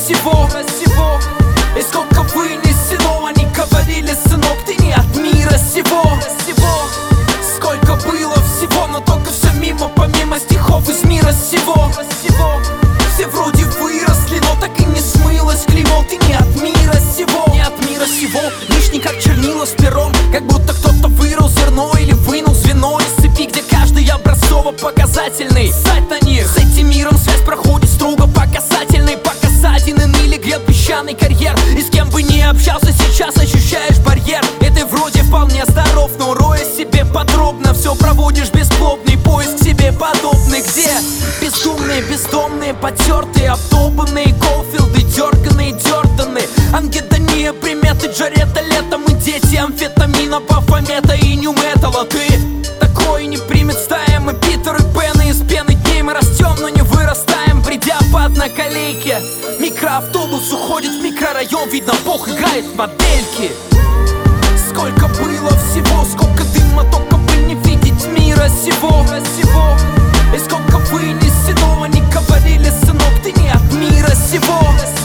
сего. И сколько вынесено, они говорили: сынок, ты не от мира сего. Сколько было всего, но только все мимо, помимо стихов из мира сего. Все вроде выросли, но так и не смылось клеймо. Ты не от мира сего, не от мира сего. Лишний как чернила с пером, как будто кто-то вырыл зерно или вынул звено из цепи, где каждый образцово-показательный. Ссать на них, с этим миром связь проходит строго по касательной. По касательной ныли грет песчаный карьер. И с кем бы ни общался, сейчас ощущаешь барьер. И ты вроде вполне здоров, но роя себе подробно все проводишь бесплодный поиск себе подобный. Где бездумные, бездомные, потертые, обдолбанные Голфилды, дерганые, дёртаны, ангедония, приметы, Джареда, лето. Мы дети амфетамина, бафомета и нью-металла. Ты такой не примет стая. Мы Питер и Пен, и из пены дней мы растем, но не вырастаем, придя по одноколейке. Микроавтобус уходит в микрорайон, видно, Бог играет в модельки. Сколько было всего, сколько дыма, только бы не видеть мира сего. И сколько вынесено, они говорили: сынок, ты не от мира сего.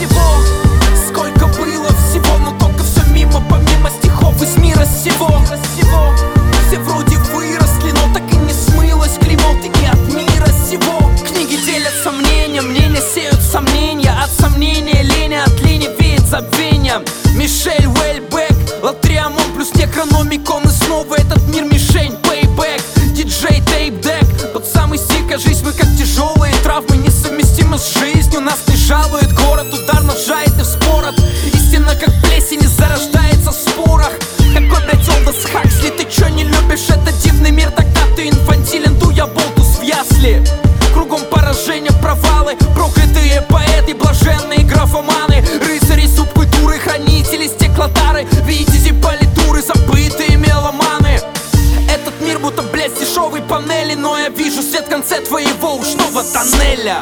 Сколько было всего, но только все мимо, помимо стихов из мира сего. Все вроде выросли, но так и не смылось клеймо. Ты не от мира сего. Книги делятся мнением, мнения сеют сомнения. От сомнения лени, от лени веет забвением. Мишель Уэльбек, Латриамон плюс Некрономикон. И снова этот мир мишень, пейбэк. Диджей Тейп-дек, тот самый стиль, кажись, мы как тяжелые травмы, несовместимы с жизнью. Нас не жалует город, удар ножа и ты в спорах. Истина как плесень и зарождается в спорах. Какой, блять, Олдос Хаксли, ты чё не любишь? Это дивный мир, тогда ты инфантилен, дуя болтус в ясли. Кругом поражения, провалы, проклятые поэты, блаженные графоманы, рыцари субкультуры, хранители стеклотары, видите политуры, забытые меломаны. Этот мир будто, блядь, с дешевой панели, но я вижу свет в конце твоего ушного тоннеля.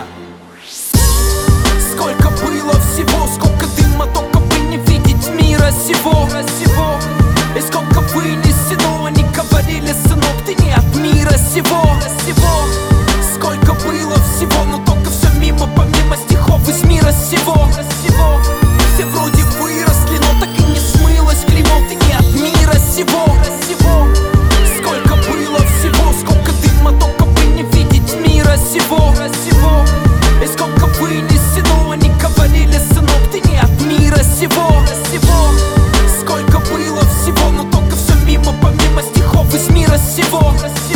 Сколько было всего, сколько дыма, только бы не видеть мира сего. И сколько вынесено, они говорили: сынок, ты не от мира сего. Сколько было всего, но только все мимо, помимо стихов из мира сего. Все вроде выросли, но так и не смылось клеймо. Ты не от мира сего. Сколько было всего, сколько дыма, только бы не видеть мира сего. И сколько вынесено, они говорили: сынок, ты не от мира сего. Сколько было всего, но только все мимо, помимо стихов из мира сего.